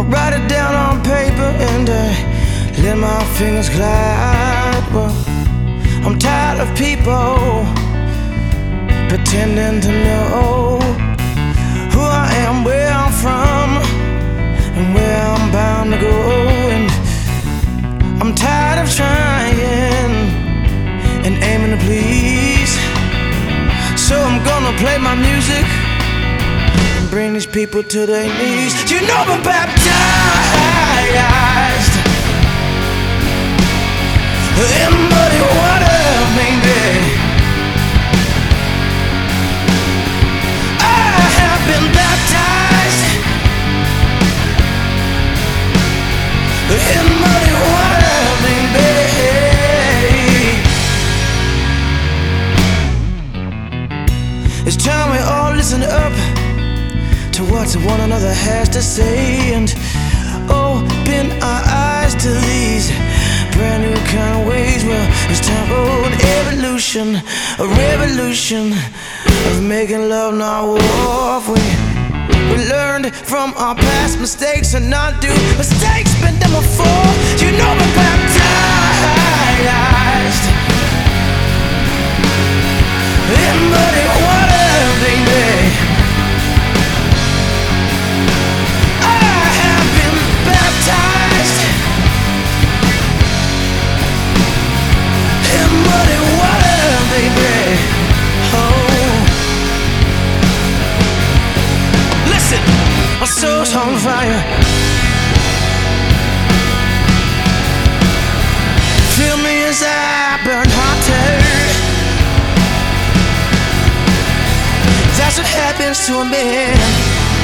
write it down on paper and I let my fingers glide. Well, I'm tired of people pretending to know who I am, where I'm from, and where I'm bound to go. And I'm tired of trying and aiming to please. So I'm gonna play my music and bring these people to their knees. You know I'm baptized in muddy water, baby. I have been baptized in muddy water, baby. It's time we all listen up to what one another has to say and open our eyes to these brand new kind of ways. Well, it's time for an evolution, a revolution of making love, not war. We learned from our past mistakes and not do mistakes been done before. You know we're baptized in muddy water, baby. I have been baptized in muddy water, baby. Oh, listen, my soul's on fire. Feel me as I burn hotter. That's what happens to a man